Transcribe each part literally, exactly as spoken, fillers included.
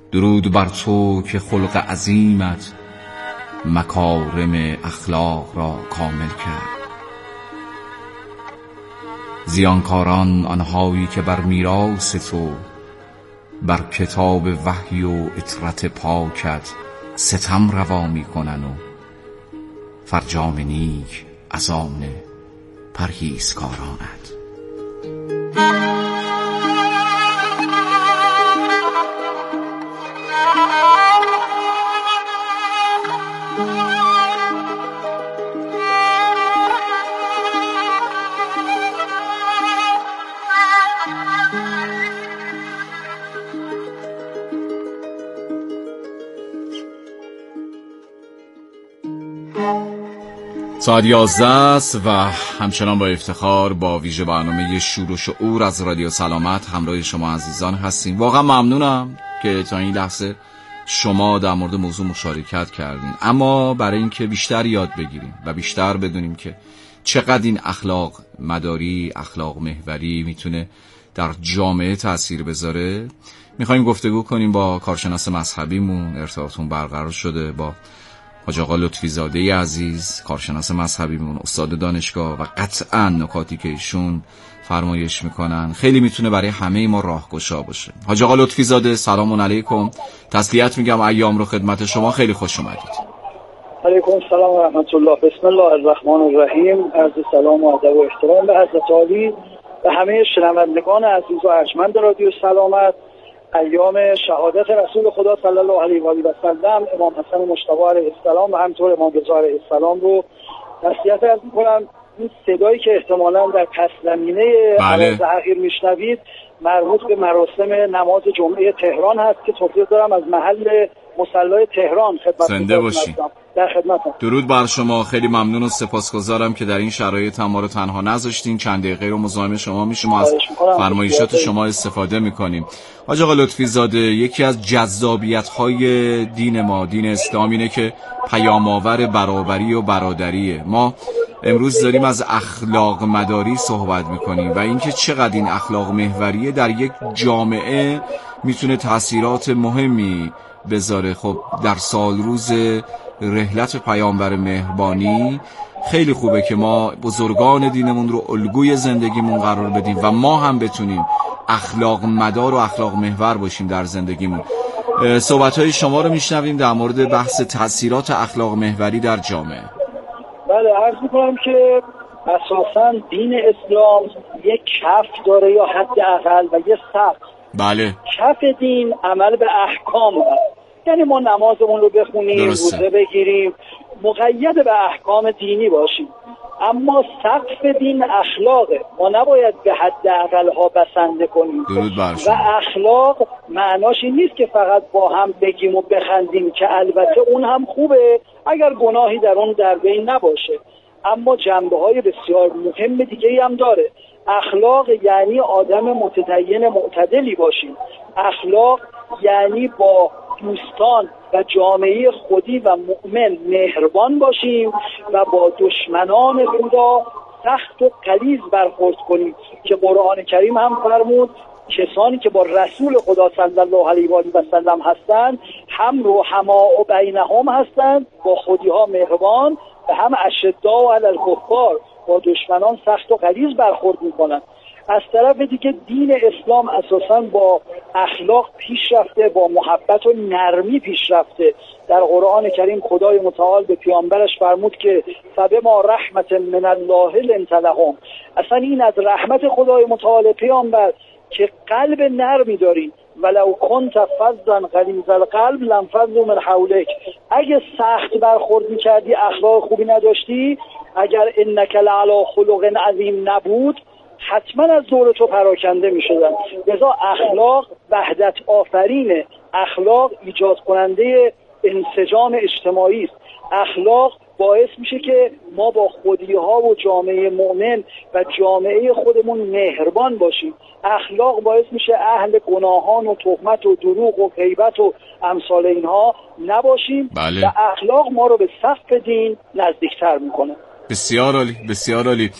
درود بر تو که خلق عظیمت مکارم اخلاق را کامل کرد. زیانکاران آنهایی که بر میراث تو، بر کتاب وحی و اطرت پاکت ستم روا می کنن و فرجام نیک از آن پرهیزکارانت. ساعت یازده است و همچنان با افتخار با ویژه برنامه شور و شعور از رادیو سلامت همراه شما عزیزان هستیم. واقعا ممنونم که تا این لحظه شما در مورد موضوع مشارکت کردین، اما برای اینکه بیشتر یاد بگیریم و بیشتر بدونیم که چقدر این اخلاق مداری، اخلاق محوری میتونه در جامعه تأثیر بذاره، میخوایم گفتگو کنیم با کارشناس مذهبیمون. ارتباطمون برقرار شده با حاج آقا لطفی زاده عزیز، کارشناس مذهبیمون، استاد دانشگاه، و قطعا نکاتی که ایشون فرمایش میکنن خیلی میتونه برای همه ما راهگشا باشه. حاج آقا لطفی زاده سلام علیکم. تسلیت میگم ایام رو خدمت شما، خیلی خوش اومدید. علیکم السلام و رحمت الله. بسم الله الرحمن الرحیم. عرض سلام و ادب و احترام به حضرت عالی و همه شنوندگان عزیز و ارجمند رادیو سلامت. ایام شهادت رسول خدا صلی الله علیه و آله و سلم، امام حسن مجتبی علیه السلام و همینطور امام رضا علیه السلام رو تسلیت عرض می‌کنم. این صدایی که احتمالاً در پس زمینه عرض اخیر میشنوید مربوط به مراسم نماز جمعه تهران هست که توضیح دارم از محل مصلی تهران خدمت زنده باشین. در خدمتم. درود بر شما. خیلی ممنون و سپاسگزارم که در این شرایط ما رو تنها نذاشتین. چند دقیقه رو مزاحم شما میشیم، از فرمایشات شما استفاده میکنیم. حاج آقا لطفی زاده، یکی از جذابیت‌های دین ما، دین اسلام، اینه که پیام‌آور برابری و برادریه. ما امروز داریم از اخلاق مداری صحبت میکنیم و اینکه چقدر این اخلاق محوریه در یک جامعه میتونه تأثیرات مهمی بذاره. خب در سال روز رحلت پیامبر مهربانی خیلی خوبه که ما بزرگان دینمون رو الگوی زندگیمون قرار بدیم و ما هم بتونیم اخلاق مدار و اخلاق محور باشیم در زندگیمون. صحبت‌های شما رو میشنویم در مورد بحث تأثیرات اخلاق محوری در جامعه. بله، عرض میکنم که اساساً دین اسلام یک کف داره یا حداقل و یک سقف. بله. کف دین عمل به احکام هست، یعنی ما نمازمون رو بخونیم، روزه بگیریم، مقید به احکام دینی باشیم. اما سقف دین اخلاقه، ما نباید به حداقل ها بسنده کنیم. و اخلاق معناش این نیست که فقط با هم بگیم و بخندیم، که البته اون هم خوبه اگر گناهی در اون در بین نباشه، اما جنبه های بسیار مهم دیگه هم داره. اخلاق یعنی آدم متدین معتدلی باشیم. اخلاق یعنی با دوستان و جامعه خودی و مؤمن مهربان باشیم و با دشمنان خدا سخت و غلیظ برخورد کنیم، که قرآن کریم هم فرمود کسانی که با رسول خدا صلی الله علیه و آله و سلم هستند هم رحما و بینهم هستند، با خودی ها مهربان، و هم اشداء علی الکفار، با دشمنان سخت و غلیظ برخورد میکنند. از طرف دیگه دین اسلام اساساً با اخلاق پیش رفته، با محبت و نرمی پیش رفته. در قرآن کریم خدای متعال به پیامبرش فرمود که فبما رحمت من الله لنت لهم. اصلا این از رحمت خدای متعال پیامبر که قلب نرمی دارین، ولو کنت فظا غلیظ القلب لانفضوا من حولک. اگه سخت برخورد میکردی، اخلاق خوبی نداشتی، اگر انک لعلی خلق عظیم نبود، حتما از دور تو پراکنده می شدن. لذا اخلاق وحدت آفرینه، اخلاق ایجاد کننده انسجام اجتماعی است. اخلاق باعث میشه که ما با خودی ها و جامعه مؤمن و جامعه خودمون مهربان باشیم. اخلاق باعث میشه اهل گناهان و تهمت و دروغ و غیبت و امثال اینها نباشیم. بله. و اخلاق ما رو به سقف دین نزدیکتر میکنه. بسیار عالی، بسیار عالی.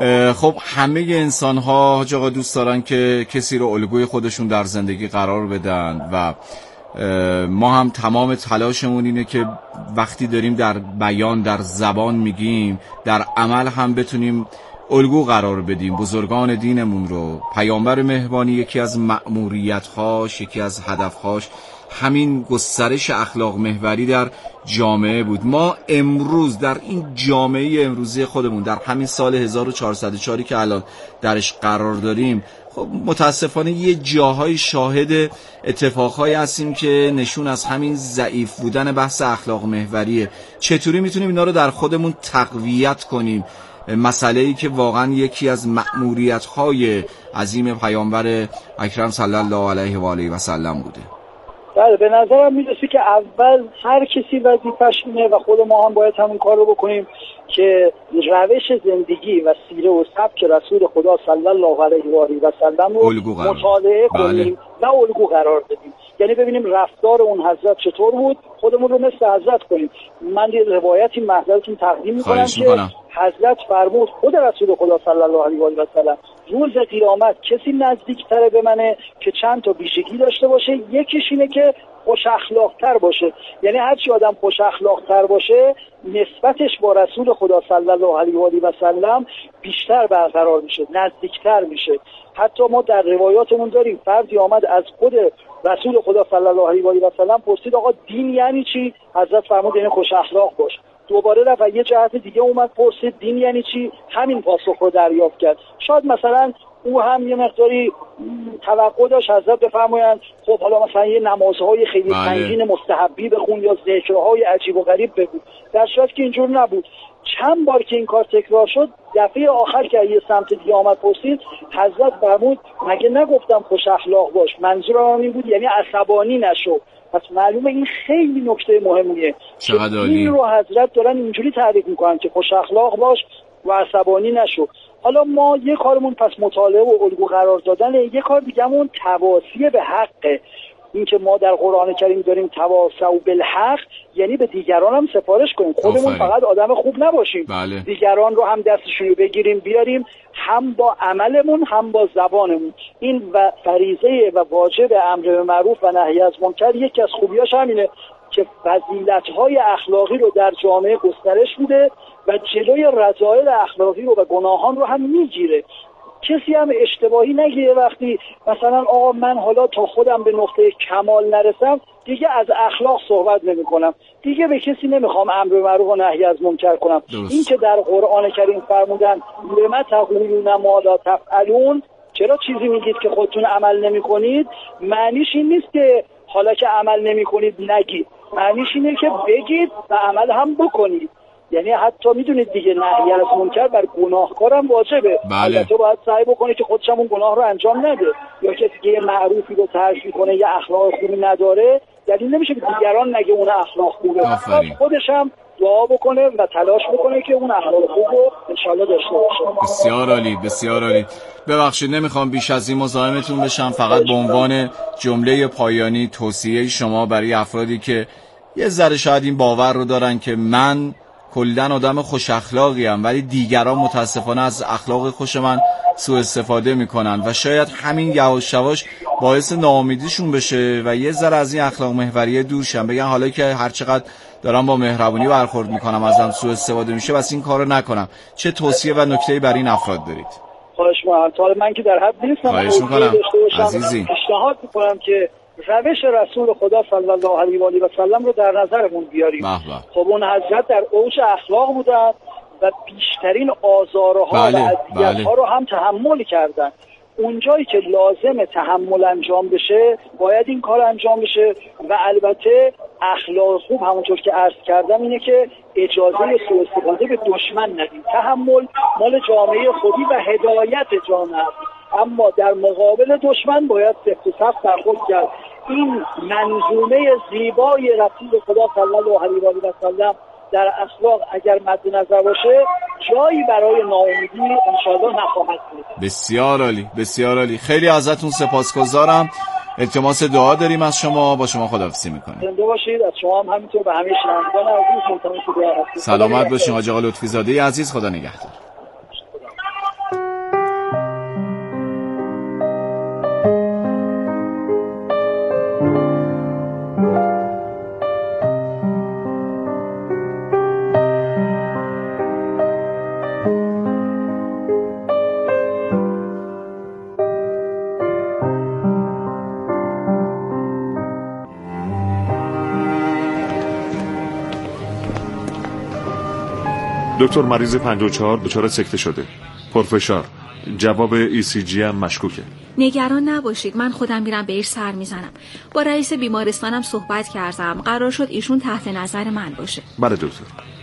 خب همه انسان ها حاج آقا دوست دارن که کسی رو الگوی خودشون در زندگی قرار بدن و ما هم تمام تلاشمون اینه که وقتی داریم در بیان، در زبان میگیم، در عمل هم بتونیم الگو قرار بدیم بزرگان دینمون رو. پیامبر مهربانی یکی از مأموریت‌هاش، یکی از هدف‌هاش همین گسترش اخلاق محوری در جامعه بود. ما امروز در این جامعه امروزی خودمون، در همین سال هزار و چهارصد و چهار که الان درش قرار داریم، خب متاسفانه یه جاهای شاهد اتفاقهایی هستیم که نشون از همین ضعیف بودن بحث اخلاق محوریه. چطوری میتونیم اینا رو در خودمون تقویت کنیم؟ مسئله‌ای که واقعا یکی از مأموریت‌های عظیم پیامبر اکرم صلی الله علیه و آله و سلم بوده. بله، به نظرم میرسه که اول هر کسی وظیفه‌ش اینه و خود ما هم باید همین کار رو بکنیم که روش زندگی و سیره و سبک رسول خدا صلی الله علیه و آله و سلم رو مطالعه کنیم و الگو قرار بدیم. یعنی ببینیم رفتار اون حضرت چطور بود، خودمون رو مثل حضرت کنیم. من یه روایتی محضرتون تقدیم می‌کنم که حضرت فرمود، خود رسول خدا صلی الله علیه و آله و سلم، روز قیامت کسی نزدیکتره به منه که چند تا ویژگی داشته باشه. یکیش اینه که خوش اخلاق‌تر باشه. یعنی هر چی آدم خوش اخلاق‌تر باشه، نسبتش با رسول خدا صلی الله علیه و آله و سلم بیشتر برقرار میشه، نزدیکتر میشه. حتی ما در روایاتمون داریم فردی آمد از خود رسول خدا صلی الله علیه و آله و سلم پرسید آقا دین یعنی چی؟ حضرت فرمود یعنی خوش اخلاق باش. دوباره رفت و یه جهت دیگه اومد پرسید دین یعنی چی؟ همین پاسخ رو دریافت کرد. شاید مثلا او هم یه مقداری توقع داشت حضرت بفرمایند خب حالا مثلا یه نمازهای خیلی سنگین مستحبی بخون یا ذکرهای عجیب و غریب بگو، در صورتی که اینجور نبود. چند بار که این کار تکرار شد، دفعه آخر که یه سمت دیگه آمد پرسید، حضرت فرمود مگه نگفتم خوش اخلاق باش؟ منظورم این بود یعنی عصبانی نشو. پس معلومه این خیلی نکته مهمیه. این رو حضرت دارن اینجوری تعریف میکنن که خوش اخلاق باش و عصبانی نشو. حالا ما یه کارمون پس مطالعه و الگو قرار دادنه، یه کار دیگه‌مون تواصی به حقه. این که ما در قرآن کریم داریم تواصوا بالحق، یعنی به دیگران هم سفارش کنیم، خودمون فقط آدم خوب نباشیم. بله. دیگران رو هم دستشون رو بگیریم بیاریم، هم با عملمون هم با زبانمون. این و فریضه و واجب امر به معروف و نهی از منکر یکی از خوبیاش همینه که فضیلت‌های اخلاقی رو در جامعه گسترش میده و جلوی رذایل اخلاقی رو و گناهان رو هم میگیره. کسی هم اشتباهی نگیره وقتی مثلا آقا من حالا تا خودم به نقطه کمال نرسم دیگه از اخلاق صحبت نمی کنم، دیگه به کسی نمیخوام امر به معروف و نهی از منکر کنم. این که در قرآن کریم فرمودن لما تقولون ما لا تفعلون، چرا چیزی میگید که خودتون عمل نمی کنید، معنیش این نیست که حالا که عمل نمی کنید نگید، معنیش اینه که بگید و عمل هم بکنید. یعنی حتی میدونید دیگه نهی از منکر بر گناهکارم واجبه. بله. البته باید سعی بکنه که خودش هم اون گناه رو انجام نده. یا کسی که یه معروفی رو ترک میکنه یه اخلاق خوبی نداره، دلیل نمیشه که دیگران نگه اون اخلاق خوبه. خودش هم دعا بکنه و تلاش بکنه که اون اخلاق خوب رو انشالله داشته باشه. بسیار عالی، بسیار عالی. ببخشید نمیخوام بیش از این مزاحمتون بشم، فقط به عنوان جمله پایانی توصیه شما برای افرادی که یه ذره شاید این باور رو دارن که من کلاً آدم خوش اخلاقی ام ولی دیگران متاسفانه از اخلاق خوش من سوء استفاده میکنن و شاید همین یواش یواش باعث ناامیدیشون بشه و یه ذره از این اخلاق محوریه دور شن، بگن حالا که هر چقدر دارم با مهربونی برخورد میکنم ازم سوء استفاده میشه بس این کارو نکنم. چه توصیه و نکته‌ای برای این افراد دارید؟ خواهش می‌کنم. تا من که در حد نیستم، خواهش می‌کنم عزیزی، پیشنهاد می‌کنم که روش رسول خدا صلی الله علیه و آله و سلم رو در نظرمون بیاریم. خب اون حضرت در اوج اخلاق بودن و بیشترین آزارها بله، و اذیت‌ها رو هم تحمل کردن. اونجایی که لازم تحمل انجام بشه باید این کار انجام بشه و البته اخلاق خوب همونطور که عرض کردم اینه که اجازه سوء استفاده به دشمن ندیم. تحمل مال جامعه خودی و هدایت جامعه، اما در مقابل دشمن باید سفت و سخت برخورد کرد. این منظومه زیبای رسول خدا صلی الله علیه و آله و سلم در اخلاق اگر مد نظر باشه جایی برای ناامیدی انشاءالله نخواهد بود. بسیار عالی، بسیار عالی. خیلی ازتون سپاسگزارم. التماس دعا داریم از شما. با شما خداحافظی میکنیم. زنده باشید. از شما هم همینطور به همه شنوندگان عزیز التماس دعا هستید. سلامت باشین حاج آقا لطفی زاده عزیز. خدا نگهدار. دکتر مریض پنجاه و چهار دچار سکته شده، پرفشار، جواب ای سی جی هم مشکوکه. نگران نباشید، من خودم میرم بهش سر میزنم. با رئیس بیمارستانم صحبت کردم، قرار شد ایشون تحت نظر من باشه. بله دکتر.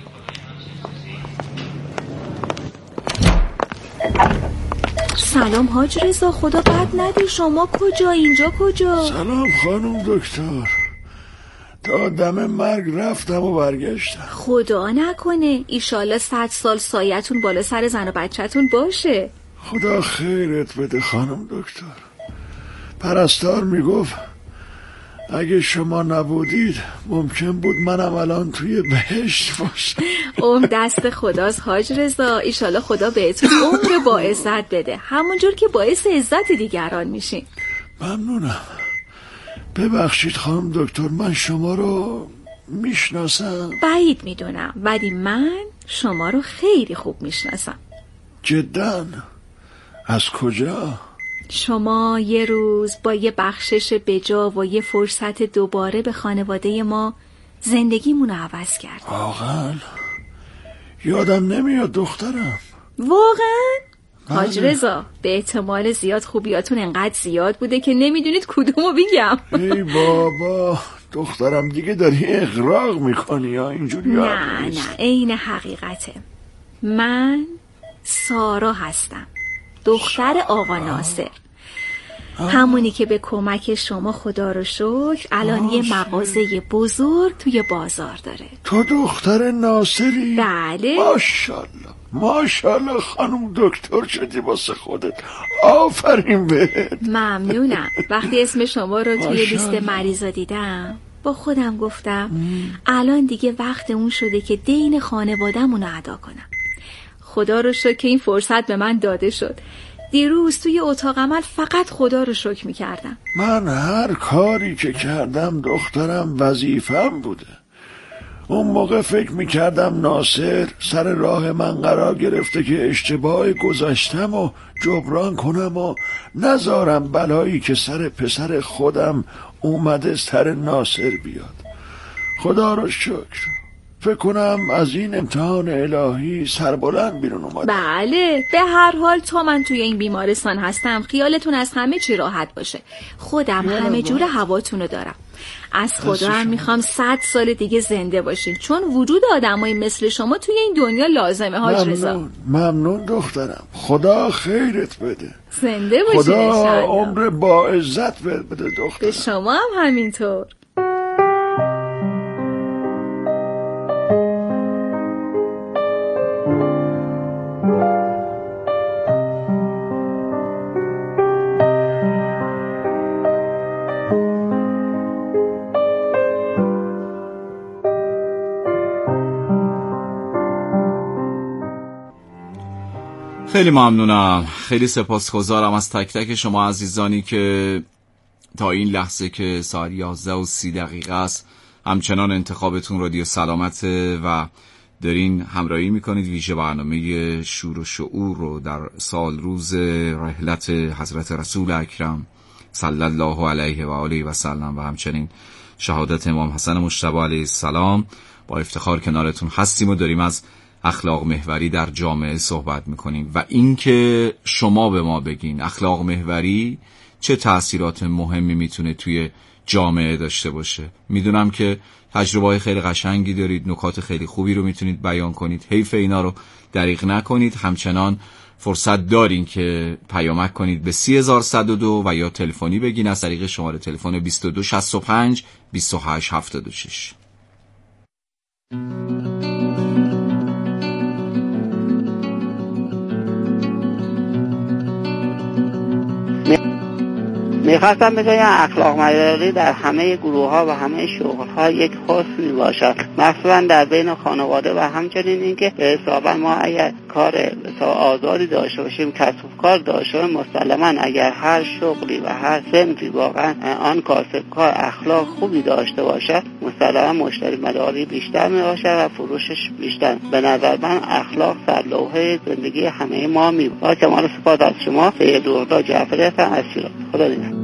سلام حاج رضا، خدا بد نده، شما کجا؟ اینجا کجا؟ سلام خانم دکتر، تا دم مرگ رفتم و برگشتم. خدا نکنه، ایشالله صد سال سایتون بالا سر زن و بچه‌تون باشه. خدا خیرت بده خانم دکتر. پرستار میگفت اگه شما نبودید ممکن بود منم الان توی بهشت باشم. عمر دست خداست حاج رضا، ایشالله خدا بهتون عمر با عزت بده، همونجور که باعث عزت دیگران میشین. ممنونم. ببخشید خانم دکتر، من شما رو میشناسم؟ بعید میدونم، ولی من شما رو خیلی خوب میشناسم. جداً؟ از کجا؟ شما یه روز با یه بخشش بجا و یه فرصت دوباره به خانواده ما زندگیمون رو عوض کرد. واقعاً؟ یادم نمیاد دخترم. واقعاً؟ حاج رضا، به احتمال زیاد خوبیاتون انقدر زیاد بوده که نمیدونید کدومو بگم. ای بابا، دخترم دیگه داری اغراق میکنی یا اینجوری؟ نه نه، عین حقیقته. من سارا هستم، دختر آقا ناصر، همونی که به کمک شما خدا رو شکر الان یه مغازه بزرگ توی بازار داره. تو دختر ناصری؟ بله. ماشاءالله ماشاءالله خانم دکتر شدی واسه خودت، آفرین بهت. ممنونم. وقتی اسم شما رو توی لیست مریضا دیدم با خودم گفتم الان دیگه وقت اون شده که دین خانواده‌مون رو ادا کنم. خدا رو شکر که این فرصت به من داده شد. دیروز توی اتاق عمل فقط خدا رو شکر می‌کردم. من هر کاری که کردم دخترم وظیفه‌ام بوده. اون موقع فکر میکردم ناصر سر راه من قرار گرفته که اشتباه گذاشتم و جبران کنم و نذارم بلایی که سر پسر خودم اومده سر ناصر بیاد. خدا رو شکر، فکر کنم از این امتحان الهی سربلند بیرون اومد. بله، به هر حال تا من توی این بیمارستان هستم خیالتون از همه چی راحت باشه. خودم همه جور هواتون رو دارم. از خدا هم میخوام صد سال دیگه زنده باشین، چون وجود آدمای مثل شما توی این دنیا لازمه حاج رضا. ممنون ممنون دخترم، خدا خیرت بده. زنده باشین. خدا عمر با عزت بده دخترم. به شما هم همینطور. خیلی ممنونم، خیلی سپاسگزارم از تک تک شما عزیزانی که تا این لحظه که ساعت یازده و سی دقیقه است همچنان انتخابتون رادیو سلامته و دارین همراهی میکنید. ویژه برنامه شور و شعور رو در سال روز رحلت حضرت رسول اکرم صلی الله علیه و آله و سلم و همچنین شهادت امام حسن مجتبی علیه السلام با افتخار کنارتون هستیم و داریم از اخلاق محوری در جامعه صحبت میکنیم و اینکه شما به ما بگین اخلاق محوری چه تأثیرات مهمی میتونه توی جامعه داشته باشه. میدونم که تجربه خیلی قشنگی دارید، نکات خیلی خوبی رو میتونید بیان کنید، حیف اینا رو دریغ نکنید. همچنان فرصت دارین که پیامک کنید به سی هزار و صد و دو و یا تلفنی بگین از طریق شماره تلفن بیست و دو شصت و پنج بیست و هشت هفتاد و شش. میخواستم بگم اخلاق مداری در همه گروه ها و همه شغل ها یک حسنی باشد، مثلا در بین خانواده و همچنین اینکه حسابا ما اگر کار آزادی داشته باشیم، کسب کار داشته باشیم، مسلما اگر هر شغلی و هر صنفی واقعا آن کاسبکار اخلاق خوبی داشته باشد، مسلما مشتری مداری بیشتر می باشد و فروشش بیشتر. به نظر من اخلاق سرلوحه زندگی همه ما می باشه. کمال سپاس از شما. سید رضا جعفری هستم از شیراز. خدا نگهدار.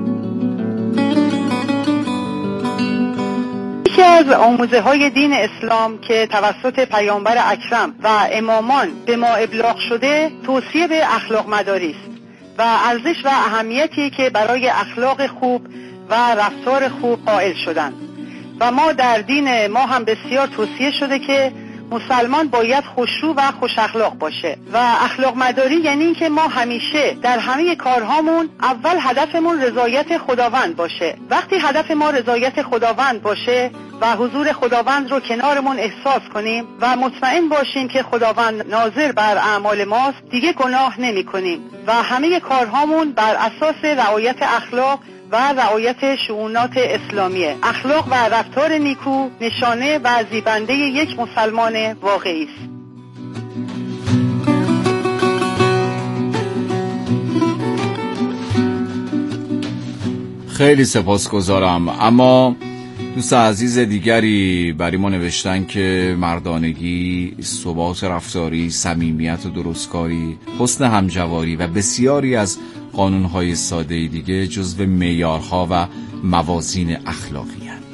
یکی از آموزه های دین اسلام که توسط پیامبر اکرم و امامان به ما ابلاغ شده توصیه به اخلاق مداری است و ارزش و اهمیتی که برای اخلاق خوب و رفتار خوب قائل شدند و ما در دین ما هم بسیار توصیه شده که مسلمان باید خوشرو و خوش اخلاق باشه و اخلاق مداری یعنی این که ما همیشه در همه کارهامون اول هدفمون رضایت خداوند باشه. وقتی هدف ما رضایت خداوند باشه و حضور خداوند رو کنارمون احساس کنیم و مطمئن باشیم که خداوند ناظر بر اعمال ماست، دیگه گناه نمی کنیم و همه کارهامون بر اساس رعایت اخلاق و رعایت شؤونات اسلامیه. اخلاق و رفتار نیکو نشانه و زیبنده یک مسلمان واقعی است. خیلی سپاسگزارم. اما دوست عزیز دیگری برای ما نوشتن که مردانگی، ثبات رفتاری، صمیمیت و درستکاری، حسن همجواری و بسیاری از قانونهای ساده دیگه جزو معیارها و موازین اخلاقی هستند.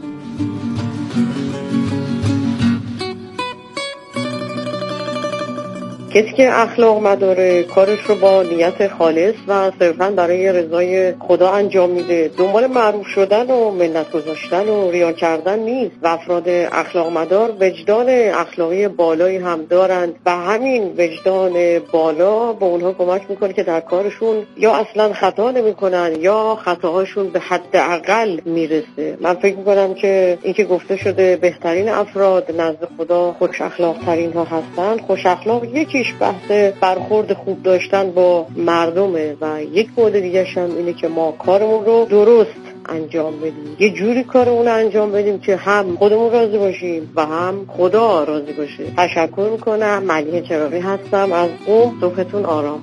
کسی که اخلاق مداره کارش رو با نیت خالص و صرفاً برای رضای خدا انجام میده، دنبال معروف شدن و منت گذاشتن و ریا کردن نیست و افراد اخلاق مدار وجدان اخلاقی بالایی هم دارند و همین وجدان بالا به اونها کمک میکنه که در کارشون یا اصلاً خطا نمیکنن یا خطاهاشون به حد اقل میرسه. من فکر میکنم که این که گفته شده بهترین افراد نزد خدا خوش اخلاق ترین ها هستند، خوش اخلاق یکی بحث برخورد خوب داشتن با مردمه و یک بعد دیگه هم اینه که ما کارمون رو درست انجام بدیم، یه جوری کارمون رو انجام بدیم که هم خودمون راضی باشیم و هم خدا راضی باشه. تشکر میکنم. ملیحه چراغی هستم از قم. صبحتون آرام.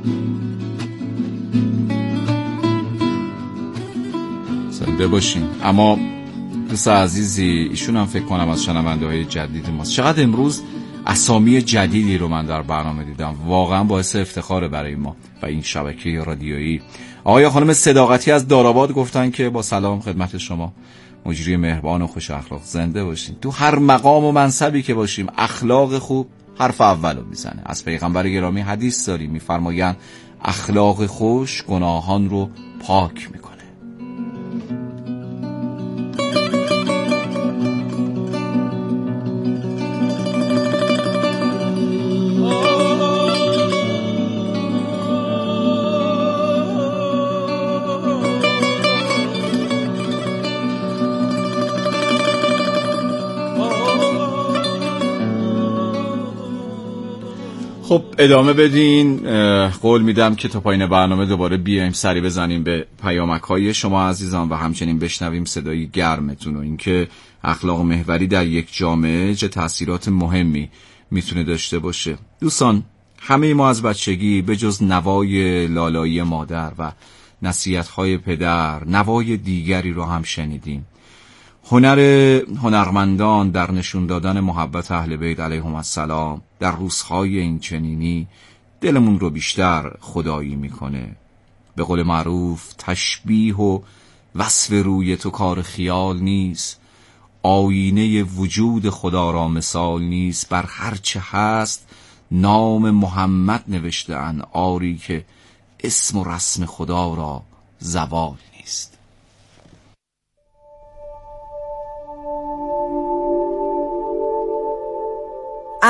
زنده باشین. اما دوست عزیزی ایشون هم فکر کنم از شنونده های جدید ماست. چقدر امروز اسامی جدیدی رو من در برنامه دیدم، واقعا باعث افتخاره برای ما و این شبکه رادیویی. آقای خانم صداقتی از داراباد گفتن که با سلام خدمت شما، مجری مهربان و خوش اخلاق، زنده باشین. تو هر مقام و منصبی که باشیم اخلاق خوب حرف اولو میزنه. از پیغمبر گرامی حدیث داریم، میفرمایند اخلاق خوش گناهان رو پاک میکنه. خب ادامه بدین. قول میدم که تا پایین برنامه دوباره بیایم سری بزنیم به پیامک‌های شما عزیزان و همچنین بشنویم صدای گرمتون و اینکه اخلاق محوری در یک جامعه چه تأثیرات مهمی میتونه داشته باشه. دوستان، همه ما از بچگی به جز نوای لالایی مادر و نصیحت‌های پدر نوای دیگری رو هم شنیدیم. هنر هنرمندان در نشون دادن محبت اهل بیت علیهم السلام در روزهای این چنینی دلمون رو بیشتر خدایی میکنه. به قول معروف تشبیه و وصف روی تو کار خیال نیست، آینه وجود خدا را مثال نیست. بر هرچه هست نام محمد نوشته ان، آری که اسم و رسم خدا را زوال نیست.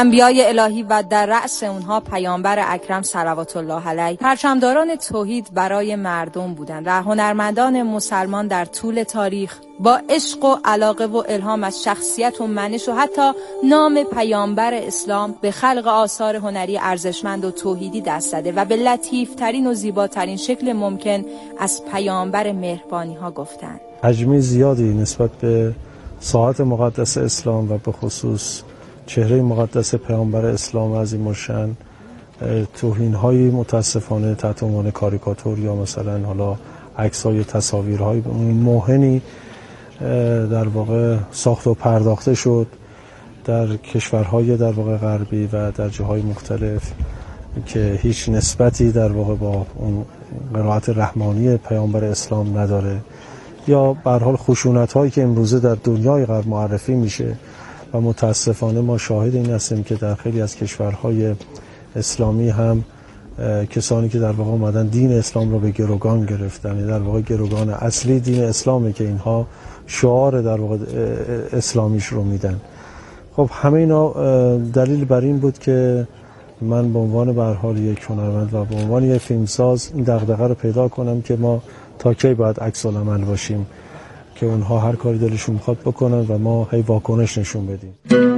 انبیای الهی و در رأس اونها پیامبر اکرم صلوات الله علیه پرچمداران توحید برای مردم بودند و هنرمندان مسلمان در طول تاریخ با عشق و علاقه و الهام از شخصیت و منش و حتی نام پیامبر اسلام به خلق آثار هنری ارزشمند و توحیدی دست زده و به لطیفترین و زیباترین شکل ممکن از پیامبر مهربانی ها گفتند. حجم زیادی نسبت به ساعت مقدس اسلام و به خصوص چهره مقدس پیامبر اسلام عظیم الشأن توهین‌های متاسفانه تحت عنوان کاریکاتور یا مثلا حالا عکس‌های تصاویرهای موهنی در واقع ساخت و پرداخته شد در کشورهای در واقع غربی و در جاهای مختلف که هیچ نسبتی در واقع با اون قرائت رحمانی پیامبر اسلام نداره، یا به هر حال خشونت‌هایی که امروزه در دنیای غرب معرفی میشه و متاسفانه ما شاهد این هستیم که در خیلی از کشورهای اسلامی هم کسانی که در واقع اومدن دین اسلام رو به گروگان گرفتن، در واقع گروگان اصلی دین اسلامه که اینها شعار در واقع اسلامیش رو میدن. خب همه اینا دلیل بر این بود که من به عنوان به هر حال یک هنرمند و به عنوان یک فیلمساز این دغدغه رو پیدا کنم که ما تا کی باید عکس العمل باشیم که اونها هر کاری دلشون میخواد بکنن و ما هی واکنش نشون بدیم.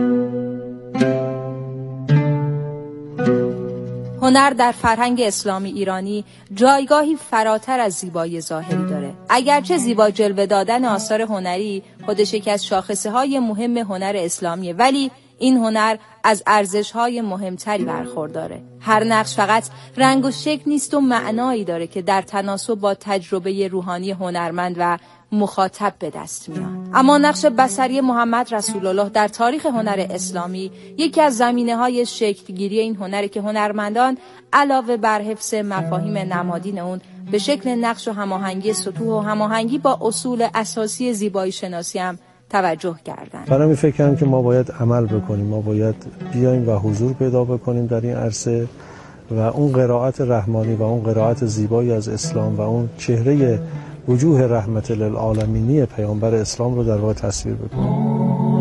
هنر در فرهنگ اسلامی ایرانی جایگاهی فراتر از زیبایی ظاهری داره. اگرچه زیبا جلوه دادن آثار هنری خودش یکی از شاخصه‌های مهم هنر اسلامیه، ولی این هنر از ارزش‌های مهمتری برخورداره. هر نقش فقط رنگ و شکل نیست و معنایی داره که در تناسب با تجربه روحانی هنرمند و مخاطب به دست میاد. اما نقش بصری محمد رسول الله در تاریخ هنر اسلامی یکی از زمینه‌های شکل‌گیری این هنره که هنرمندان علاوه بر حفظ مفاهیم نمادین اون به شکل نقش و هماهنگی سطوح و هماهنگی با اصول اساسی زیبایی شناسی هم توجه کردن. برای می فکر کنم که ما باید عمل بکنیم، ما باید بیایم و حضور پیدا بکنیم در این عرصه و اون قرائت رحمانی و اون قرائت زیبایی از اسلام و اون چهره وجوه رحمت للعالمینی پیامبر اسلام رو در واقع تصویر بکنیم.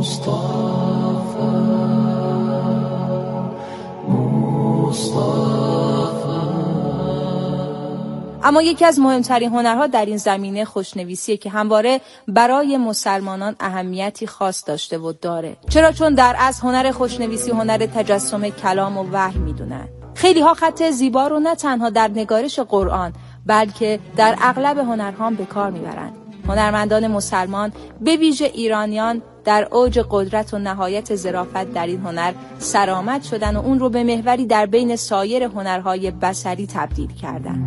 اما یکی از مهمترین هنرها در این زمینه خوشنویسیه که همواره برای مسلمانان اهمیتی خاص داشته و داره. چرا؟ چون در از هنر خوشنویسی هنر تجسم کلام و وحی میدونن. خیلی ها خط زیبا رو نه تنها در نگارش قرآن بلکه در اغلب هنرها به کار میبرن. هنرمندان مسلمان به ویژه ایرانیان در اوج قدرت و نهایت ظرافت در این هنر سرآمد شدن و اون رو به محوری در بین سایر هنرهای بصری تبدیل کردن.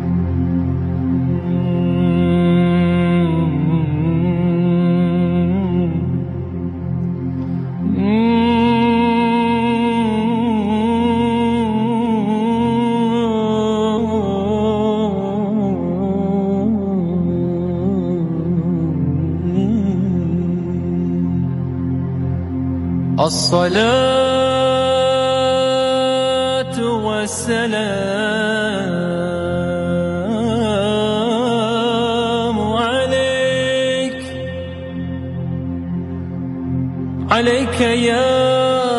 الصلاة والسلام عليك عليك يا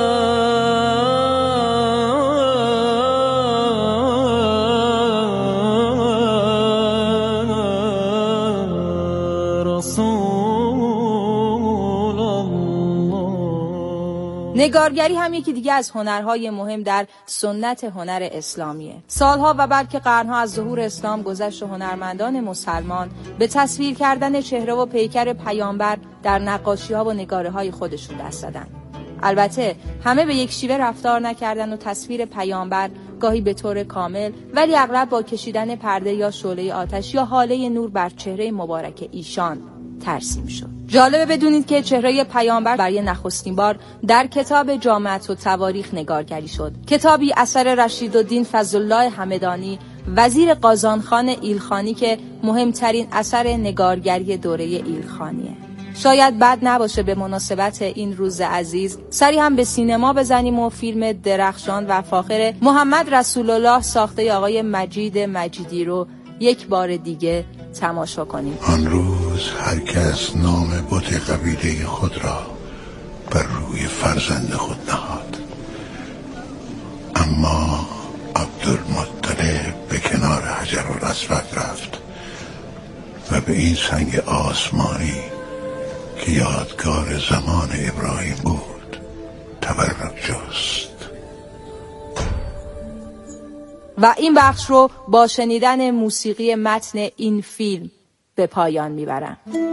نگارگری هم یکی دیگه از هنرهای مهم در سنت هنر اسلامیه. سالها و بلکه قرنها از ظهور اسلام گذشت و هنرمندان مسلمان به تصویر کردن چهره و پیکر پیامبر در نقاشی‌ها و نگاره‌های خودشون دست زدن. البته همه به یک شیوه رفتار نکردن و تصویر پیامبر گاهی به طور کامل ولی اغلب با کشیدن پرده یا شعله آتش یا هاله نور بر چهره مبارک ایشان ترسیم شد. جالبه بدونید که چهره پیامبر برای نخستین بار در کتاب جامعه التواریخ نگارگری شد. کتابی اثر رشیدالدین فضلالله همدانی وزیر قازانخان ایلخانی که مهمترین اثر نگارگری دوره ایلخانیه. شاید بد نباشه به مناسبت این روز عزیز سری هم به سینما بزنیم و فیلم درخشان و فاخر محمد رسول الله ساخته آقای مجید مجیدی رو یک بار دیگه تماشا کنیم. آن روز هر کس نام بت قبیله خود را بر روی فرزند خود نهاد. اما عبدالمطلب به کنار حجرالاسود رفت و به این سنگ آسمانی که یادگار زمان ابراهیم بود تبرک جست. و این بخش رو با شنیدن موسیقی متن این فیلم به پایان میبرم.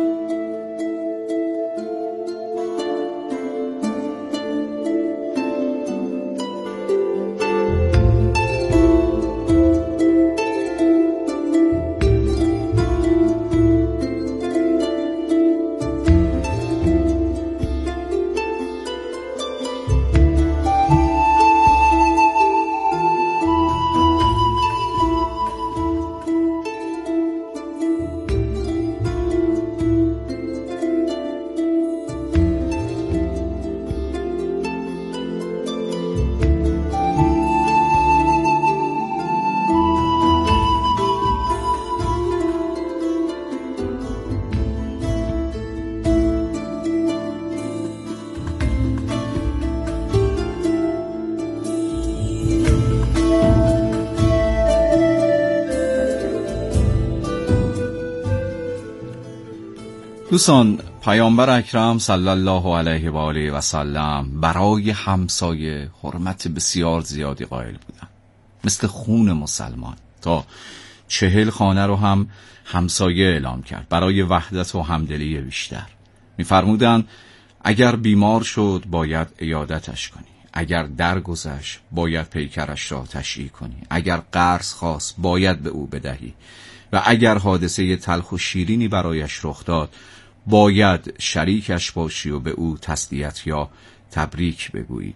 دوستان، پیامبر اکرم صلی الله علیه و آله و سلم برای همسایه حرمت بسیار زیادی قائل بودن، مثل خون مسلمان. تا چهل خانه رو هم همسایه اعلام کرد برای وحدت و همدلی بیشتر. می‌فرمودند اگر بیمار شد باید عیادتش کنی، اگر درگذشت باید پیکرش را تشییع کنی، اگر قرض خواست باید به او بدهی و اگر حادثه تلخ و شیرینی برایش رخ داد باید شریکش باشی و به او تسلیت یا تبریک بگویی.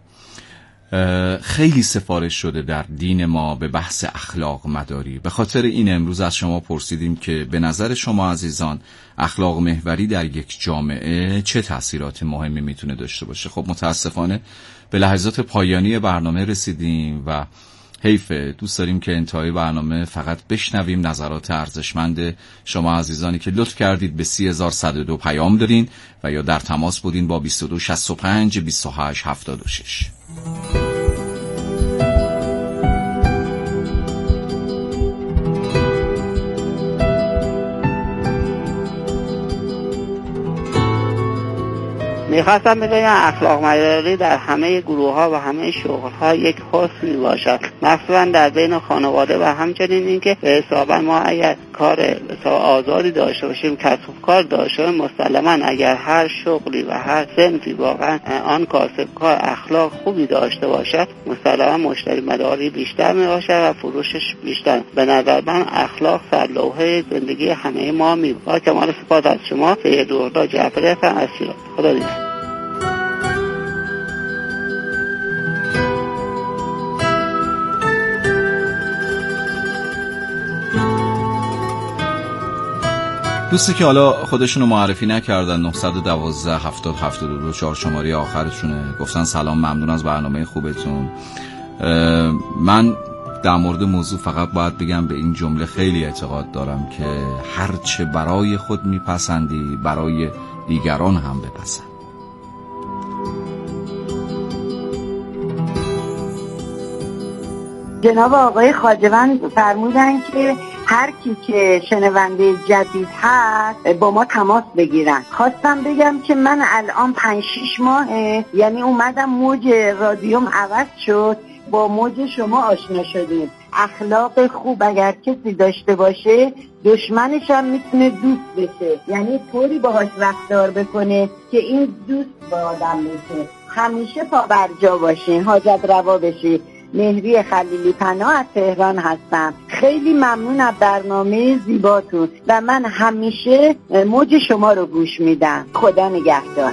خیلی سفارش شده در دین ما به بحث اخلاق مداری. به خاطر این امروز از شما پرسیدیم که به نظر شما عزیزان اخلاق محوری در یک جامعه چه تأثیرات مهمی میتونه داشته باشه؟ خب متاسفانه به لحظات پایانی برنامه رسیدیم و حیفه. دوست داریم که انتهای برنامه فقط بشنویم نظرات ارزشمند شما عزیزانی که لطف کردید به سی هزار و صد و دو پیام دارین و یا در تماس بودین با بیست و دو شصت و پنج بیست و هشت هفتاد و شش. میخواستم بگم اخلاق مداری در همه گروه ها و همه شغل ها یک حسنی باشد، مثلا در بین خانواده و همچنین اینکه به حسابا ما اگر کار آزادی داشته باشیم، کسب کار داشته باشیم، مسلما اگر هر شغلی و هر صنفی واقعا آن کاسبکار اخلاق خوبی داشته باشد مسلما مشتری مداری بیشتر میباشد و فروشش بیشتر. به نظر من اخلاق سرلوحه زندگی همه ما می با کمال سپاس از شما سید رضا جعفری هستم از شیراز. خدا نیست. دوستی که حالا خودشونو معرفی نکردن، نه یک دو هفتاد هفتاد و دو چهار شماره آخرشونه، گفتن سلام ممنون از برنامه خوبتون. من در مورد موضوع فقط باید بگم به این جمله خیلی اعتقاد دارم که هرچه برای خود میپسندی برای دیگران هم بپسند. جناب آقای خواجوند فرمودن که هر کی که شنونده جدید هست با ما تماس بگیرن. خواستم بگم که من الان پنج شیش ماهه یعنی اومدم موج رادیوم عوض شد، با موج شما آشنا شدیم. اخلاق خوب اگر کسی داشته باشه دشمنش هم میتونه دوست بشه، یعنی طوری باهاش رفتار بکنه که این دوست با آدم بشه. همیشه پا برجا باشین، حاجت روا بشی. مهری خلیلی پناه از تهران هستم. خیلی ممنون از برنامه زیباتون و من همیشه موج شما رو گوش میدم. خدا نگهدار.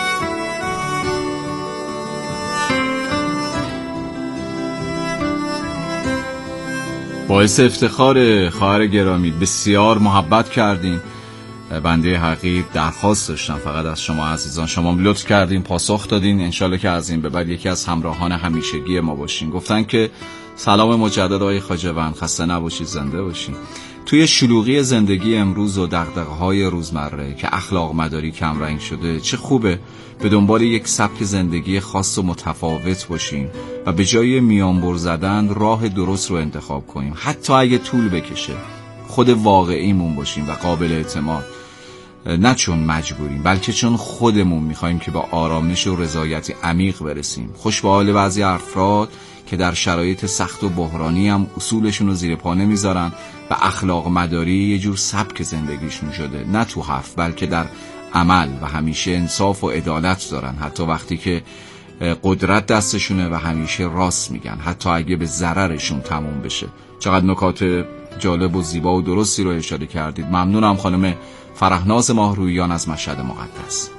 باعث افتخار خواهر گرامی، بسیار محبت کردین. بنده حقیق درخواست داشتم فقط از شما عزیزان، شما لطف کردین پاسخ دادین. انشالله که از این به بعد یکی از همراهان همیشگی ما باشین. گفتن که سلام مجدد آقای خواجوند، خسته نباشید، زنده باشین. توی شلوغی زندگی امروز و دغدغه‌های روزمره که اخلاق مداری کم رنگ شده، چه خوبه به دنبال یک سبک زندگی خاص و متفاوت باشیم و به جای میانبر زدن راه درست رو انتخاب کنیم، حتی اگه طول بکشه. خود واقعیمون باشیم و قابل اعتماد، نه چون مجبوریم بلکه چون خودمون میخوایم که با آرامش و رضایت عمیق برسیم. خوش به حال بعضی افراد که در شرایط سخت و بحرانی هم اصولشون رو زیر پا نمیذارن و اخلاق مداری یه جور سبک زندگیشون شده، نه تو حرف بلکه در عمل، و همیشه انصاف و عدالت دارن حتی وقتی که قدرت دستشونه و همیشه راست میگن حتی اگه به ضررشون تموم بشه. چقدر نکات جالب و زیبا و درستی رو اشاره کردید. ممنونم خانم فرهناز ماهرویان از مشهد مقدس.